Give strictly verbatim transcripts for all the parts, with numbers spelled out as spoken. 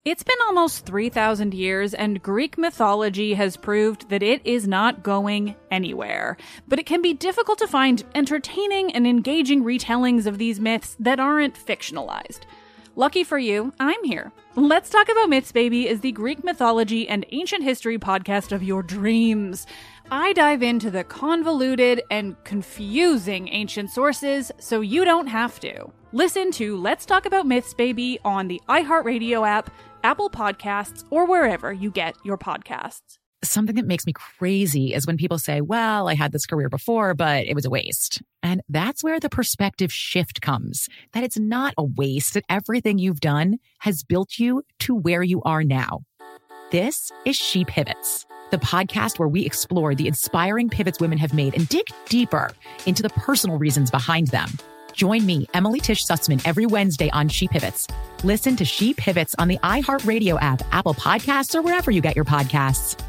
It's been almost three thousand years, and Greek mythology has proved that it is not going anywhere. But it can be difficult to find entertaining and engaging retellings of these myths that aren't fictionalized. Lucky for you, I'm here. Let's Talk About Myths, Baby is the Greek mythology and ancient history podcast of your dreams. I dive into the convoluted and confusing ancient sources so you don't have to. Listen to Let's Talk About Myths, Baby on the iHeartRadio app, Apple Podcasts, or wherever you get your podcasts. Something that makes me crazy is when people say, well, I had this career before, but it was a waste. And that's where the perspective shift comes, that it's not a waste, that everything you've done has built you to where you are now. This is She Pivots, the podcast where we explore the inspiring pivots women have made and dig deeper into the personal reasons behind them. Join me, Emily Tish Sussman, every Wednesday on She Pivots. Listen to She Pivots on the iHeartRadio app, Apple Podcasts, or wherever you get your podcasts.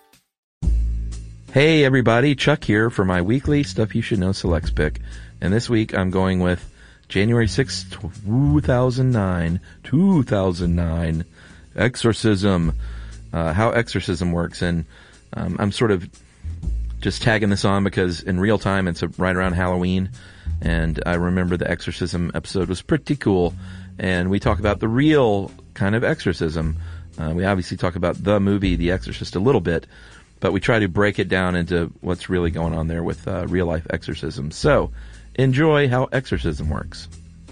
Hey everybody, Chuck here for my weekly Stuff You Should Know Selects pick. And this week I'm going with January sixth, two thousand nine, two thousand nine, Exorcism, uh, how exorcism works. And um, I'm sort of just tagging this on because in real time it's a, right around Halloween. And I remember the exorcism episode was pretty cool. And we talk about the real kind of exorcism. Uh, we obviously talk about the movie The Exorcist a little bit, but we try to break it down into what's really going on there with uh, real-life exorcism. So, enjoy how exorcism works.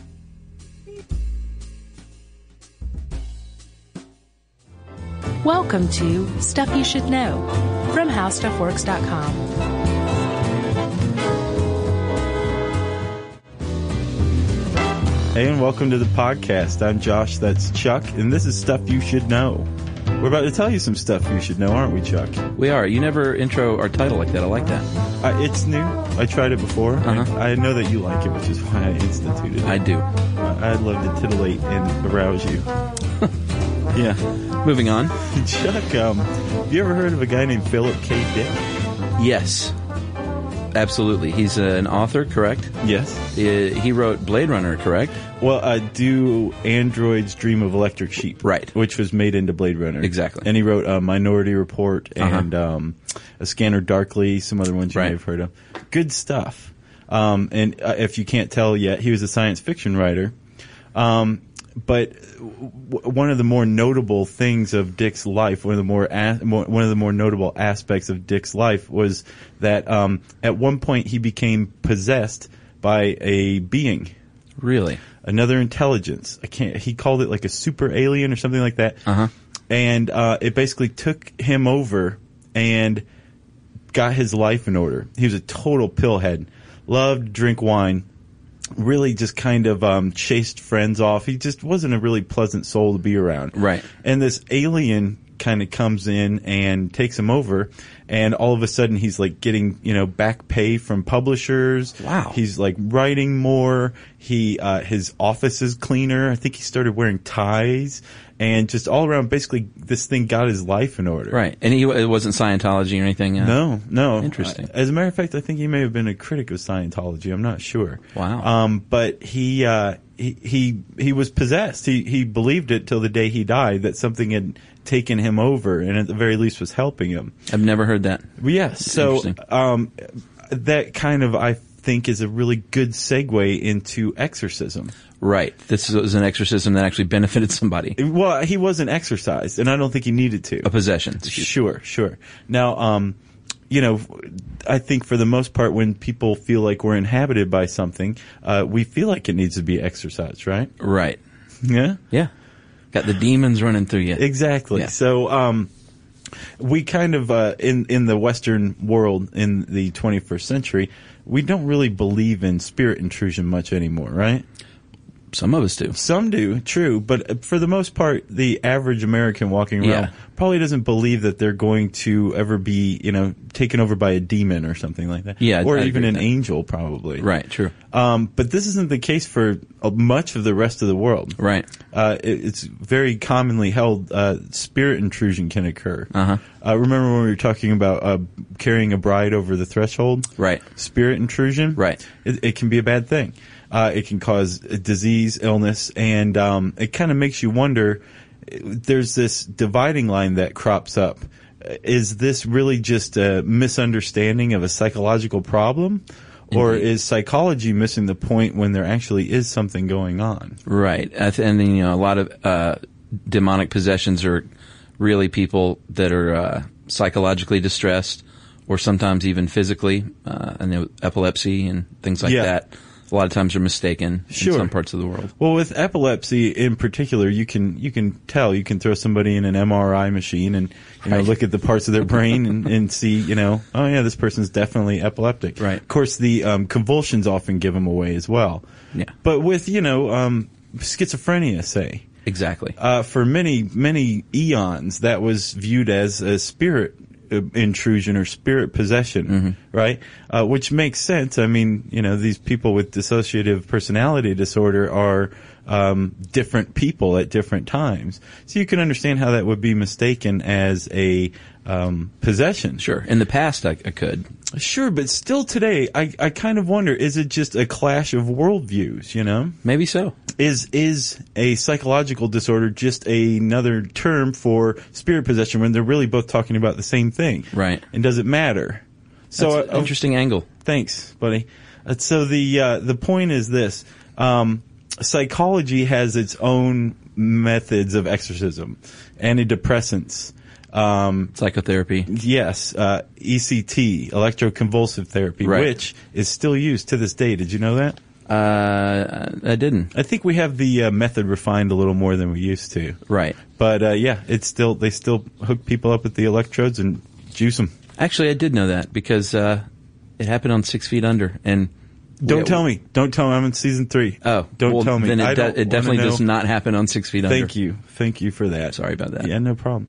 Welcome to Stuff You Should Know from How Stuff Works dot com. Hey, and welcome to the podcast. I'm Josh, that's Chuck, and this is Stuff You Should Know. We're about to tell you some stuff you should know, aren't we, Chuck? We are. You never intro our title like that. I like that. Uh, it's new. I tried it before. Uh-huh. I, I know that you like it, which is why I instituted it. I do. Uh, I'd love to titillate and arouse you. Yeah. Moving on. Chuck, um, have you ever heard of a guy named Philip K. Dick? Yes. Absolutely. He's uh, an author, correct? Yes. Uh, he wrote Blade Runner, correct? Well, uh, do Androids Dream of Electric Sheep? Right. Which was made into Blade Runner. Exactly. And he wrote uh, Minority Report and uh-huh. um, A Scanner Darkly, some other ones you right. may have heard of. Good stuff. Um, and uh, if you can't tell yet, he was a science fiction writer. Um, but w- one of the more notable things of Dick's life, one of the more, a- more one of the more notable aspects of Dick's life was that um, at one point he became possessed by a being. Really? Another intelligence. I can't. He called it like a super alien or something like that. Uh-huh. And uh, it basically took him over and got his life in order. He was a total pillhead. Loved to drink wine. Really just kind of um, chased friends off. He just wasn't a really pleasant soul to be around. Right. And this alien kind of comes in and takes him over, and all of a sudden he's like getting, you know, back pay from publishers. Wow. He's like writing more. He uh, his office is cleaner. I think he started wearing ties, and just all around, basically, this thing got his life in order. Right. And he it wasn't Scientology or anything? Uh, No, no. Interesting. As a matter of fact, I think he may have been a critic of Scientology. I'm not sure. Wow. Um, but he, uh, he, he, he was possessed. He, he believed it till the day he died that something had taken him over, and at the very least was helping him. I've never heard that. Well, yes. So, um, that kind of, I think, is a really good segue into exorcism. Right. This was an exorcism that actually benefited somebody. Well, he wasn't exorcised, and I don't think he needed to. A possession. Sure, sure. Now, um, you know, I think for the most part, when people feel like we're inhabited by something, uh, we feel like it needs to be exorcised, right? Right. Yeah? Yeah. Got the demons running through you. Exactly. Yeah. So, um, we kind of, uh, in, in the Western world in the twenty-first century, we don't really believe in spirit intrusion much anymore, right? Some of us do. Some do, true. But for the most part, the average American walking around Yeah. probably doesn't believe that they're going to ever be, you know, taken over by a demon or something like that. Yeah, or I even agree an with that. angel, probably. Right, true. Um, but this isn't the case for uh, much of the rest of the world. Right. Uh, it, it's very commonly held uh, spirit intrusion can occur. Uh-huh. Uh, remember when we were talking about uh, carrying a bride over the threshold? Right. Spirit intrusion? Right. It, it can be a bad thing. Uh, it can cause a disease, illness, and um, it kind of makes you wonder, there's this dividing line that crops up. Is this really just a misunderstanding of a psychological problem? Or Indeed. is psychology missing the point when there actually is something going on? Right. And then, you know, a lot of uh, demonic possessions are really people that are uh, psychologically distressed or sometimes even physically. Uh, I know epilepsy and things like Yeah. that. A lot of times are mistaken Sure. in some parts of the world. Well, with epilepsy in particular, you can you can tell. You can throw somebody in an M R I machine and you know Right. look at the parts of their brain and, and see, you know, oh yeah, this person's definitely epileptic. Right. Of course, the um, convulsions often give them away as well. Yeah. But with you know um, schizophrenia, say. Exactly. Uh, for many, many eons, that was viewed as a spirit uh, intrusion or spirit possession, Mm-hmm. right? Uh, which makes sense. I mean, you know, these people with dissociative personality disorder are um, different people at different times. So you can understand how that would be mistaken as a um, possession. Sure. In the past, I, I could. Sure, but still today, I, I kind of wonder, is it just a clash of worldviews, you know? Maybe so. Is is a psychological disorder just another term for spirit possession when they're really both talking about the same thing? Right. And does it matter? So That's an uh, interesting angle. Thanks, buddy. Uh, so the uh, the point is this: um, psychology has its own methods of exorcism, antidepressants. Um, Psychotherapy. yes, uh, E C T, electroconvulsive therapy, Right. which is still used to this day. Did you know that? Uh, I didn't. I think we have the uh, method refined a little more than we used to. Right. But uh, yeah, it's still they still hook people up with the electrodes and juice them. Actually, I did know that because uh, it happened on Six Feet Under. And Don't we- tell me. Don't tell me. I'm in season three. Oh, don't well, tell me. Then it, I de- don't it definitely wanna does know. not happen on Six Feet Under. Thank you. Thank you for that. Sorry about that. Yeah, no problem.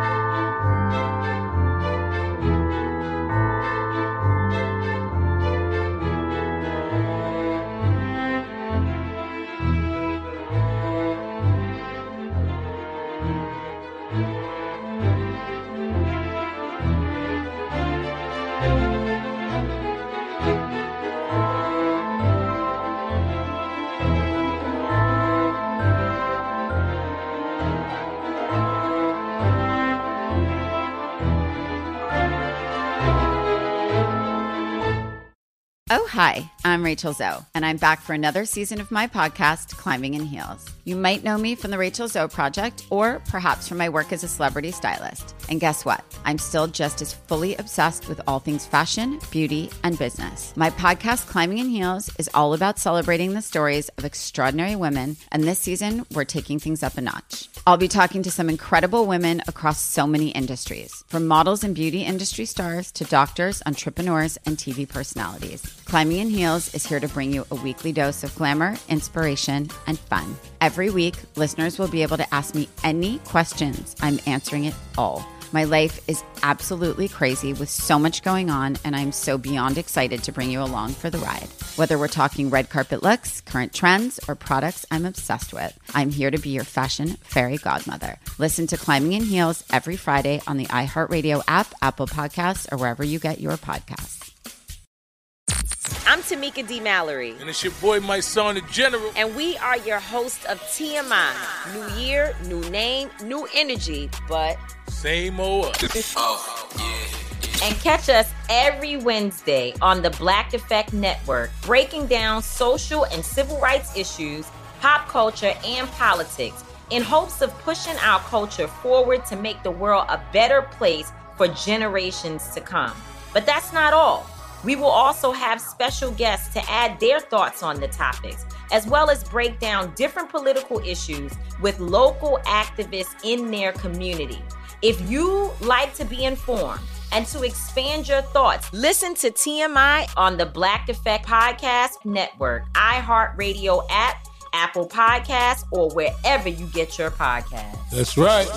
Oh, hi, I'm Rachel Zoe, and I'm back for another season of my podcast, Climbing in Heels. You might know me from the Rachel Zoe Project, or perhaps from my work as a celebrity stylist. And guess what? I'm still just as fully obsessed with all things fashion, beauty, and business. My podcast, Climbing in Heels, is all about celebrating the stories of extraordinary women, and this season, we're taking things up a notch. I'll be talking to some incredible women across so many industries, from models and beauty industry stars to doctors, entrepreneurs, and T V personalities. Climbing in Heels is here to bring you a weekly dose of glamour, inspiration, and fun. Every week, listeners will be able to ask me any questions. I'm answering it all. My life is absolutely crazy with so much going on, and I'm so beyond excited to bring you along for the ride. Whether we're talking red carpet looks, current trends, or products I'm obsessed with, I'm here to be your fashion fairy godmother. Listen to Climbing in Heels every Friday on the iHeartRadio app, Apple Podcasts, or wherever you get your podcasts. I'm Tamika D. Mallory. And it's your boy, my son, the General. And we are your hosts of T M I. New year, new name, new energy, but Same old us. Oh, yeah. And catch us every Wednesday on the Black Effect Network, breaking down social and civil rights issues, pop culture, and politics in hopes of pushing our culture forward to make the world a better place for generations to come. But that's not all. We will also have special guests to add their thoughts on the topics, as well as break down different political issues with local activists in their community. If you like to be informed and to expand your thoughts, listen to T M I on the Black Effect Podcast Network, iHeartRadio app, Apple Podcasts, or wherever you get your podcasts. That's right.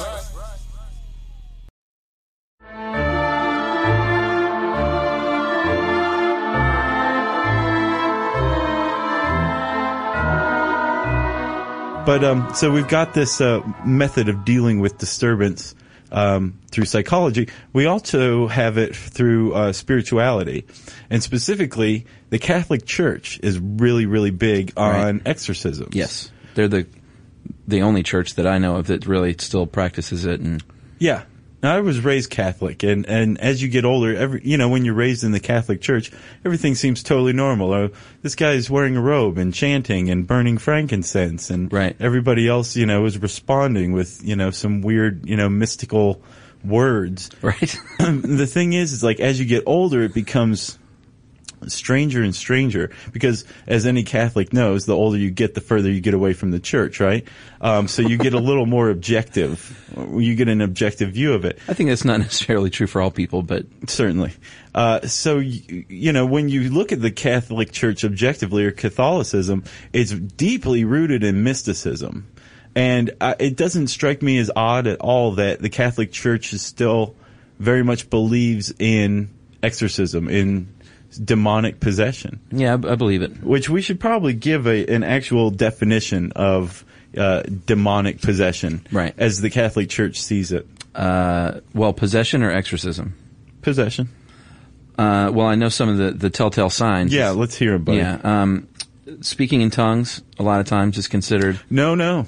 But um, so we've got this uh, method of dealing with disturbance um, through psychology. We also have it through uh, spirituality, and specifically, the Catholic Church is really, really big on Right. exorcisms. Yes. They're the the only church that I know of that really still practices it. And yeah. Now, I was raised Catholic, and, and as you get older, every you know, when you're raised in the Catholic Church, everything seems totally normal. Oh, this guy's wearing a robe and chanting and burning frankincense, and right. everybody else, you know, is responding with, you know, some weird, you know, mystical words. Right. The thing is, is like as you get older, it becomes stranger and stranger, because as any Catholic knows, the older you get, the further you get away from the church, right? Um, so you get a little more objective. You get an objective view of it. I think that's not necessarily true for all people, but certainly. Uh, so, you, you know, when you look at the Catholic Church objectively, or Catholicism, it's deeply rooted in mysticism. And uh, it doesn't strike me as odd at all that the Catholic Church is still very much believes in exorcism, in demonic possession. Yeah, I, I believe it. Which we should probably give a, an actual definition of uh, demonic possession, right, as the Catholic Church sees it. Uh, well, possession or exorcism? Possession. Uh, well, I know some of the, the telltale signs. Yeah, let's hear them, buddy. Yeah, um, speaking in tongues a lot of times is considered... No, no.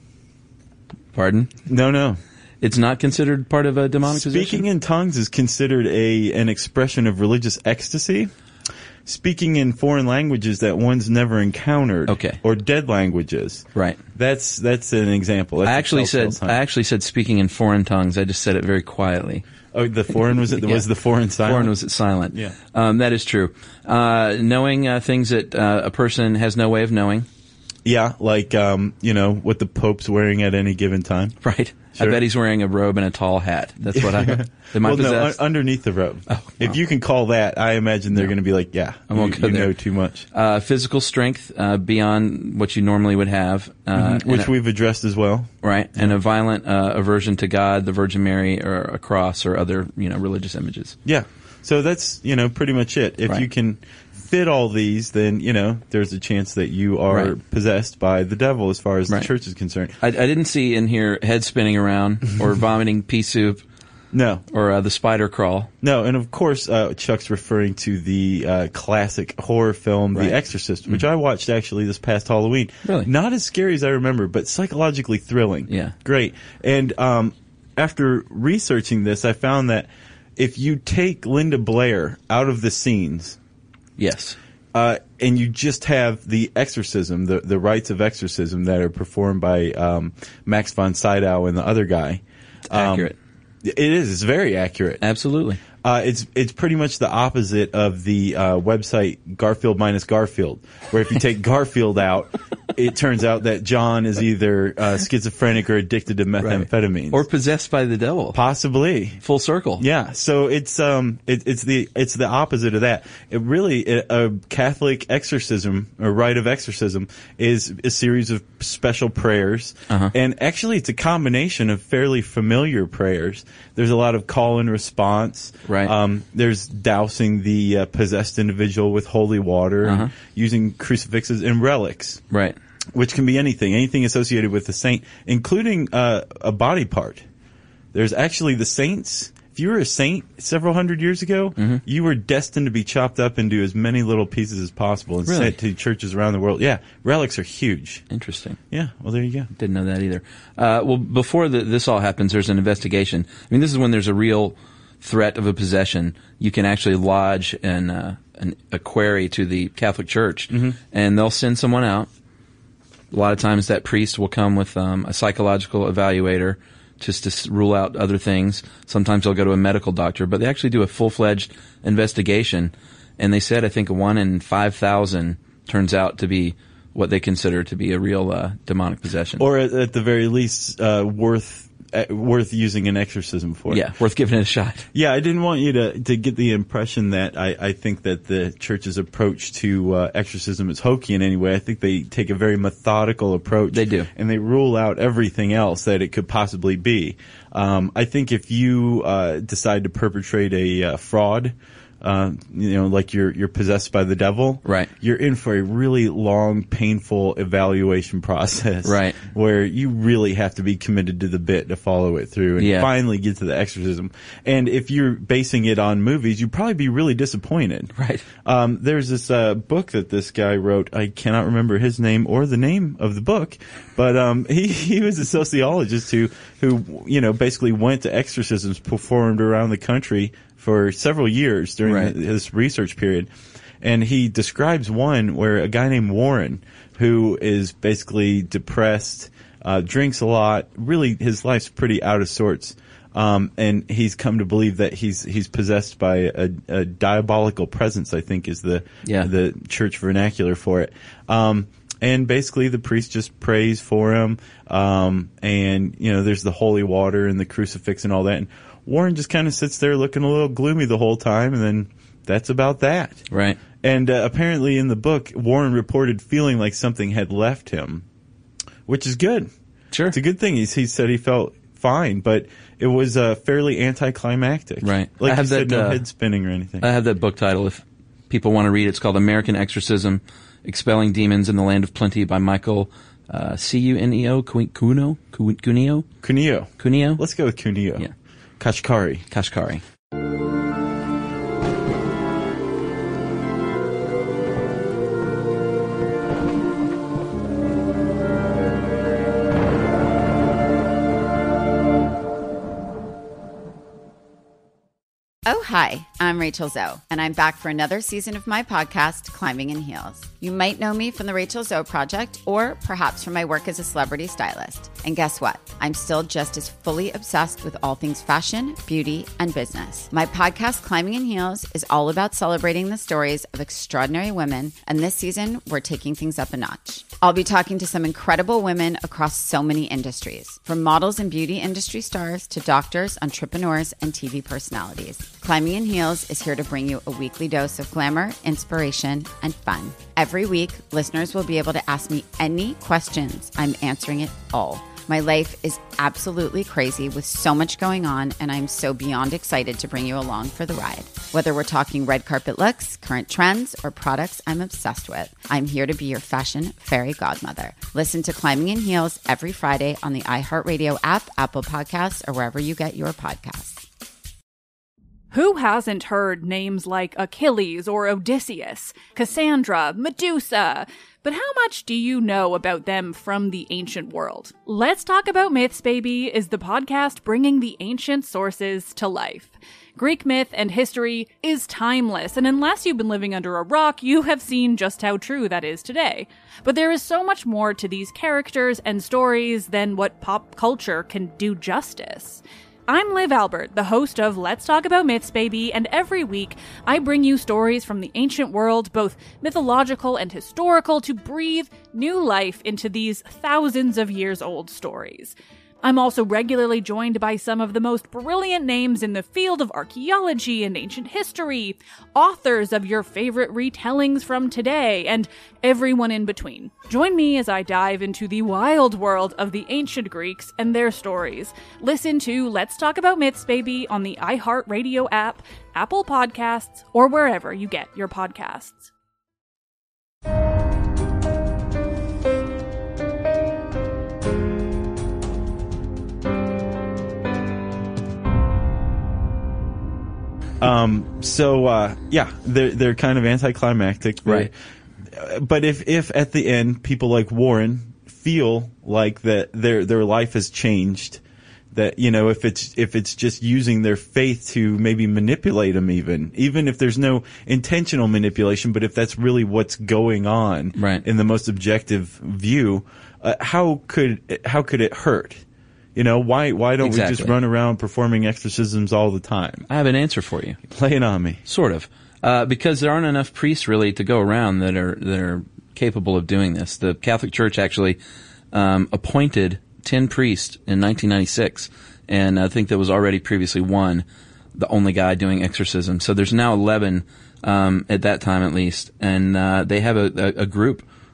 Pardon? No, no. It's not considered part of a demonic Speaking possession? Speaking in tongues is considered a an expression of religious ecstasy. Speaking in foreign languages that one's never encountered, okay, or dead languages, right? That's that's an example. That's I actually said sign. I actually said speaking in foreign tongues. I just said it very quietly. Oh, the foreign was it? Yeah. Was the foreign silent? Foreign was it silent? Yeah, um, that is true. Uh, knowing uh, things that uh, a person has no way of knowing. Yeah, like um, you know what the Pope's wearing at any given time. Right. Sure. I bet he's wearing a robe and a tall hat. That's what I. Am I well, possessed? no, un- underneath the robe. Oh, wow. If you can call that, I imagine they're no. going to be like, yeah, I won't you, go you there. know too much. Uh, physical strength uh, beyond what you normally would have, uh, mm-hmm. which a, we've addressed as well. Right, and a violent uh, aversion to God, the Virgin Mary, or a cross, or other you know religious images. Yeah, so that's you know pretty much it. If right. you can fit all these, then you know there's a chance that you are right. possessed by the devil, as far as right. the church is concerned. I, I didn't see in here head spinning around or vomiting pea soup. No. Or uh, the spider crawl. No, and of course uh, Chuck's referring to the uh, classic horror film, right. The Exorcist, which mm-hmm. I watched actually this past Halloween. Really? Not as scary as I remember, but psychologically thrilling. Yeah. Great. And um, after researching this, I found that if you take Linda Blair out of the scenes... Yes. Uh, and you just have the exorcism, the, the rites of exorcism that are performed by um, Max von Sydow and the other guy. It's accurate. Um, it is. It's very accurate. Absolutely. Uh, it's it's pretty much the opposite of the uh, website Garfield minus Garfield, where if you take Garfield out, it turns out that John is either uh, schizophrenic or addicted to methamphetamines, right. or possessed by the devil, possibly. Full circle. Yeah. So it's um it, it's the it's the opposite of that. It really a, a Catholic exorcism or rite of exorcism is a series of special prayers, uh-huh. and actually it's a combination of fairly familiar prayers. There's a lot of call and response. Right. Um, there's dousing the uh, possessed individual with holy water, uh-huh. and using crucifixes and relics. Right. Which can be anything, anything associated with the saint, including uh, a body part. There's actually the saints. If you were a saint several hundred years ago, mm-hmm. you were destined to be chopped up into as many little pieces as possible and really? sent to churches around the world. Yeah, relics are huge. Interesting. Yeah, well, there you go. Didn't know that either. Uh, well, before the, this all happens, there's an investigation. I mean, this is when there's a real threat of a possession. You can actually lodge an, uh, an, a query to the Catholic Church, mm-hmm. and they'll send someone out. A lot of times that priest will come with um, a psychological evaluator just to rule out other things. Sometimes they'll go to a medical doctor, but they actually do a full-fledged investigation. And they said, I think, one in five thousand turns out to be what they consider to be a real uh, demonic possession. Or at, at the very least, uh, worth uh, worth using an exorcism for. Yeah, worth giving it a shot. Yeah, I didn't want you to, to get the impression that I, I think that the church's approach to uh, exorcism is hokey in any way. I think they take a very methodical approach. They do. And they rule out everything else that it could possibly be. Um, I think if you uh, decide to perpetrate a uh, fraud, uh, you know, like you're you're possessed by the devil, right? You're in for a really long, painful evaluation process, right? Where you really have to be committed to the bit to follow it through and yeah. finally get to the exorcism. And if you're basing it on movies, you'd probably be really disappointed, right? Um, there's this uh, book that this guy wrote. I cannot remember his name or the name of the book, but um, he he was a sociologist who who you know basically went to exorcisms performed around the country for several years during right. the, his research period. And he describes one where a guy named Warren, who is basically depressed, uh, drinks a lot, really his life's pretty out of sorts. Um, and he's come to believe that he's, he's possessed by a, a diabolical presence, I think is the, yeah. the church vernacular for it. Um, and basically the priest just prays for him. Um, and, you know, there's the holy water and the crucifix and all that. And Warren just kind of sits there looking a little gloomy the whole time, and then that's about that. Right. And uh, apparently in the book, Warren reported feeling like something had left him, which is good. Sure. It's a good thing. He's, he said he felt fine, but it was uh, fairly anticlimactic. Right. Like I have you said, that, no uh, head spinning or anything. I have that book title if people want to read it. It's called American Exorcism, Expelling Demons in the Land of Plenty by Michael uh, C U N E O, Cuneo? Cuneo? Cuneo. Cuneo? Let's go with Cuneo. Yeah. Kashkari. Kashkari. Oh, hi, I'm Rachel Zoe, and I'm back for another season of my podcast, Climbing in Heels. You might know me from the Rachel Zoe Project, or perhaps from my work as a celebrity stylist. And guess what? I'm still just as fully obsessed with all things fashion, beauty, and business. My podcast, Climbing in Heels, is all about celebrating the stories of extraordinary women, and this season, we're taking things up a notch. I'll be talking to some incredible women across so many industries, from models and beauty industry stars to doctors, entrepreneurs, and T V personalities. Climbing in Heels is here to bring you a weekly dose of glamour, inspiration, and fun. Every week, listeners will be able to ask me any questions. I'm answering it all. My life is absolutely crazy with so much going on, and I'm so beyond excited to bring you along for the ride. Whether we're talking red carpet looks, current trends, or products I'm obsessed with, I'm here to be your fashion fairy godmother. Listen to Climbing in Heels every Friday on the iHeartRadio app, Apple Podcasts, or wherever you get your podcasts. Who hasn't heard names like Achilles or Odysseus, Cassandra, Medusa? But how much do you know about them from the ancient world? Let's Talk About Myths, Baby is the podcast bringing the ancient sources to life. Greek myth and history is timeless, and unless you've been living under a rock, you have seen just how true that is today. But there is so much more to these characters and stories than what pop culture can do justice. I'm Liv Albert, the host of Let's Talk About Myths, Baby, and every week I bring you stories from the ancient world, both mythological and historical, to breathe new life into these thousands of years old stories. I'm also regularly joined by some of the most brilliant names in the field of archaeology and ancient history, authors of your favorite retellings from today, and everyone in between. Join me as I dive into the wild world of the ancient Greeks and their stories. Listen to Let's Talk About Myths, Baby on the iHeartRadio app, Apple Podcasts, or wherever you get your podcasts. Um, so, uh, yeah, they're, they're kind of anticlimactic. Right. But if, if at the end people like Warren feel like that their, their life has changed, that, you know, if it's, if it's just using their faith to maybe manipulate them even, even if there's no intentional manipulation, but if that's really what's going on right. in the most objective view, uh, how could, how could it hurt? You know, why why don't exactly. we just run around performing exorcisms all the time? I have an answer for you. Lay it on me. Sort of. Uh, because there aren't enough priests really to go around that are that are capable of doing this. The Catholic Church actually um, appointed ten priests in nineteen ninety-six, and I think there was already previously one, the only guy doing exorcism. So there's now eleven um, at that time at least, and uh, they have a, a, a group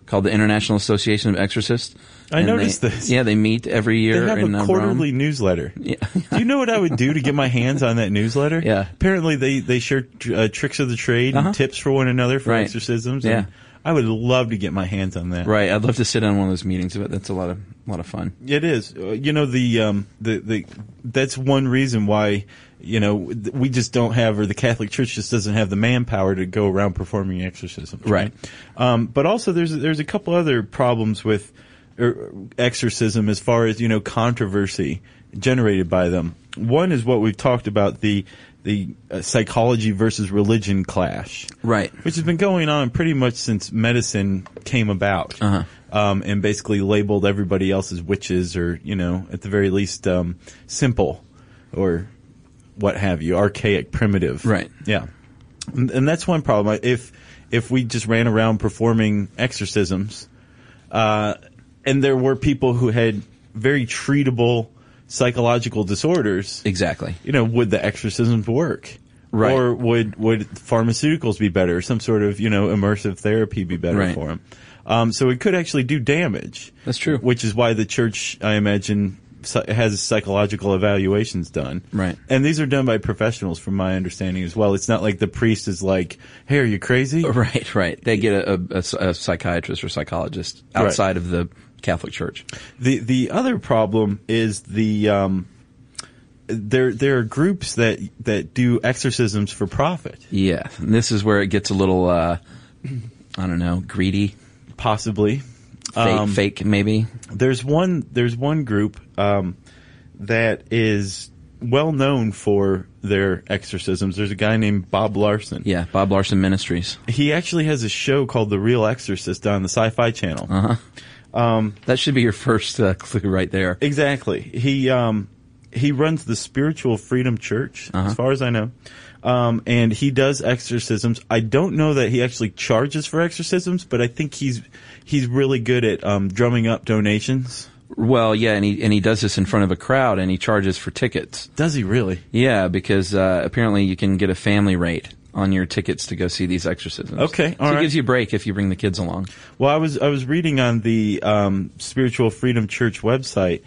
called the International Association of Exorcists. I And noticed they- this. Yeah, they meet every year They have in a uh, quarterly Rome. newsletter. Yeah. Do you know what I would do to get my hands on that newsletter? Yeah. Apparently, they they share uh, tricks of the trade Uh-huh. and tips for one another for Right. exorcisms. Yeah. And I would love to get my hands on that. Right, I'd love to sit on one of those meetings, but that's a lot of a lot of fun. It is. Uh, you know, the um the the that's one reason why, you know, th- we just don't have, or the Catholic Church just doesn't have the manpower to go around performing exorcisms. Right. Um, but also there's there's a couple other problems with er, exorcism as far as, you know, controversy generated by them. One is what we've talked about, the the uh, psychology versus religion clash. Right. Which has been going on pretty much since medicine came about. Uh-huh. Um, and basically labeled everybody else as witches, or, you know, at the very least, um, simple, or what have you, archaic, primitive. Right. Yeah. And, and that's one problem. If, if we just ran around performing exorcisms, uh, and there were people who had very treatable psychological disorders. Exactly. You know, would the exorcisms work? Right. Or would, would pharmaceuticals be better? Some sort of, you know, immersive therapy be better Right. for them? Um, so it could actually do damage. That's true. Which is why the church, I imagine, psy- has psychological evaluations done. Right. And these are done by professionals, from my understanding as well. It's not like the priest is like, hey, are you crazy? Right, right. They get a, a, a psychiatrist or psychologist outside of the Catholic Church. The the other problem is the um, there there are groups that that do exorcisms for profit. Yeah, and this is where it gets a little, uh, I don't know, greedy, Possibly. fake, Um, fake maybe. There's one there's one group um, that is well known for their exorcisms. There's a guy named Bob Larson. Yeah, Bob Larson Ministries. He actually has a show called The Real Exorcist on the Sci-Fi Channel. Uh huh. That should be your first uh, clue right there. Exactly. He um he runs the Spiritual Freedom Church, Uh-huh. as far as I know. Um and he does exorcisms. I don't know that he actually charges for exorcisms, but I think he's he's really good at um drumming up donations. Well, yeah, and he and he does this in front of a crowd, and he charges for tickets. Does he really? Yeah, because uh, apparently you can get a family rate on your tickets to go see these exorcisms. Okay, all so right. it gives you a break if you bring the kids along. Well, I was I was reading on the um Spiritual Freedom Church website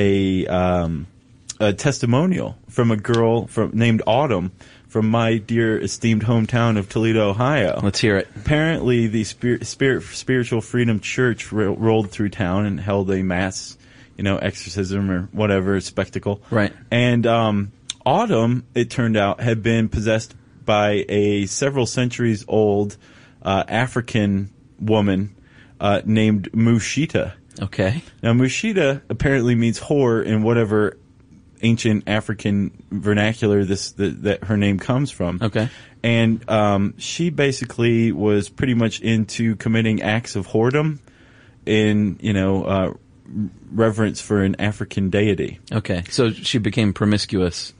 a um a testimonial from a girl from named Autumn from my dear esteemed hometown of Toledo, Ohio. Let's hear it. Apparently, the Spirit, Spirit Spiritual Freedom Church ro- rolled through town and held a mass, you know, exorcism or whatever spectacle. Right. And um, Autumn, it turned out, had been possessed by a several centuries old uh, African woman uh, named Mushita. Okay. Now, Mushita apparently means whore in whatever ancient African vernacular this the, that her name comes from. Okay. And um, she basically was pretty much into committing acts of whoredom in, you know, uh, reverence for an African deity. Okay. So she became promiscuous.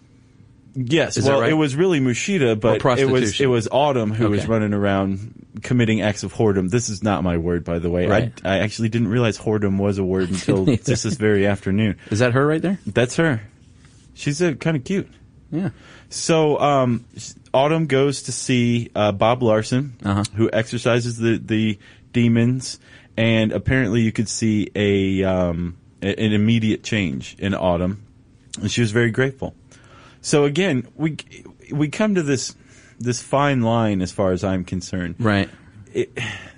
Yes, Is that well, right? it was really Mushita, but it was prostitution. it was Autumn who was Okay. running around committing acts of whoredom. This is not my word, by the way. Right. I, I actually didn't realize whoredom was a word until neither. just this very afternoon. Is that her right there? That's her. She's uh, kind of cute. Yeah. So um, Autumn goes to see uh, Bob Larson, Uh-huh. who exorcises the, the demons, and apparently you could see a um, a- an immediate change in Autumn, and she was very grateful. So again, we we come to this this fine line as far as I'm concerned. Right. It,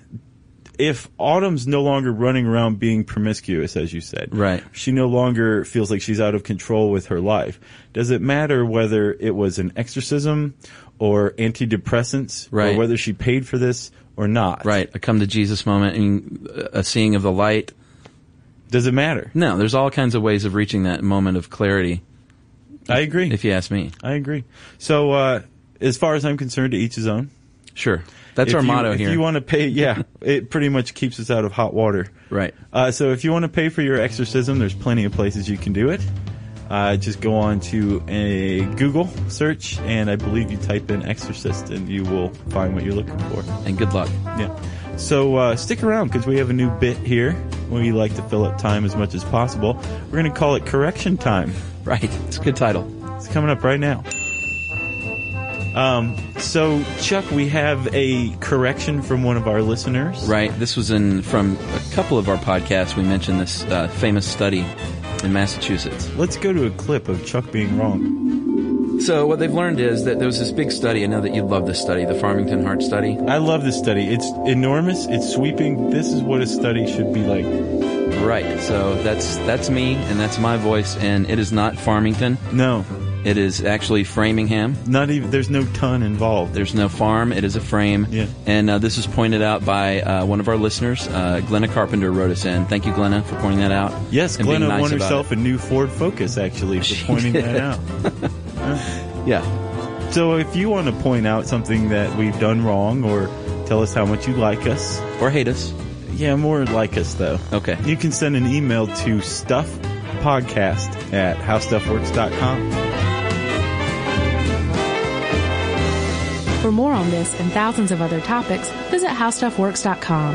if Autumn's no longer running around being promiscuous, as you said, Right. she no longer feels like she's out of control with her life. Does it matter whether it was an exorcism or antidepressants, Right. or whether she paid for this or not? Right. A come to Jesus moment, and a seeing of the light. Does it matter? No, there's all kinds of ways of reaching that moment of clarity, I agree. if you ask me. I agree. So, uh, as far as I'm concerned, to each his own. Sure. That's If our you- motto if here. If you want to pay, yeah, it pretty much keeps us out of hot water. Right. Uh, so if you want to pay for your exorcism, there's plenty of places you can do it. Uh, just go on to a Google search, and I believe you type in exorcist, and you will find what you're looking for. And good luck. Yeah. So uh, stick around, because we have a new bit here. We like to fill up time as much as possible. We're going to call it Correction Time. Right. It's a good title. It's coming up right now. Um, so, Chuck, we have a correction from one of our listeners. Right. This was in from a couple of our podcasts. We mentioned this uh, famous study in Massachusetts. Let's go to a clip of Chuck being wrong. So what they've learned is that there was this big study. I know that you love this study, the Farmington Heart Study. I love this study. It's enormous. It's sweeping. This is what a study should be like. Right. So that's that's me, and that's my voice, and it is not Farmington. No. It is actually Framingham. Not even. There's no ton involved. There's no farm. It is a frame. Yeah. And uh, this was pointed out by uh, one of our listeners. Uh, Glenna Carpenter wrote us in. Thank you, Glenna, for pointing that out. Yes, and Glenna being nice won herself it. a new Ford Focus, actually, for She pointing did. that out. Yeah. So if you want to point out something that we've done wrong or tell us how much you like us. Or hate us. Yeah, more like us, though. Okay. You can send an email to stuffpodcast at how stuff works dot com. For more on this and thousands of other topics, visit how stuff works dot com.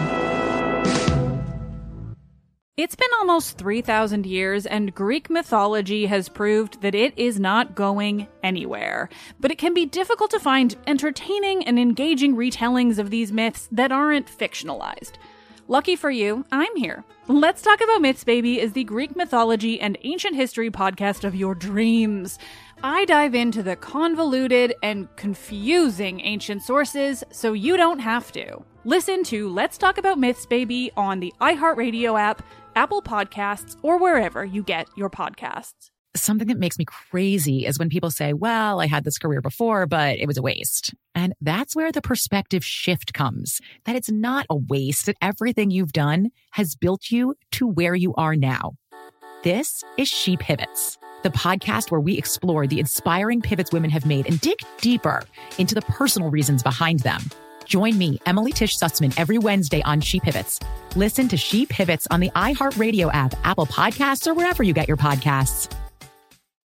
It's been almost three thousand years, and Greek mythology has proved that it is not going anywhere. But it can be difficult to find entertaining and engaging retellings of these myths that aren't fictionalized. Lucky for you, I'm here. Let's Talk About Myths, Baby is the Greek mythology and ancient history podcast of your dreams. I dive into the convoluted and confusing ancient sources so you don't have to. Listen to Let's Talk About Myths, Baby on the iHeartRadio app, Apple Podcasts, or wherever you get your podcasts. Something that makes me crazy is when people say, well, I had this career before, but it was a waste. And that's where the perspective shift comes, that it's not a waste, that everything you've done has built you to where you are now. This is She Pivots, the podcast where we explore the inspiring pivots women have made and dig deeper into the personal reasons behind them. Join me, Emily Tish Sussman, every Wednesday on She Pivots. Listen to She Pivots on the iHeartRadio app, Apple Podcasts, or wherever you get your podcasts.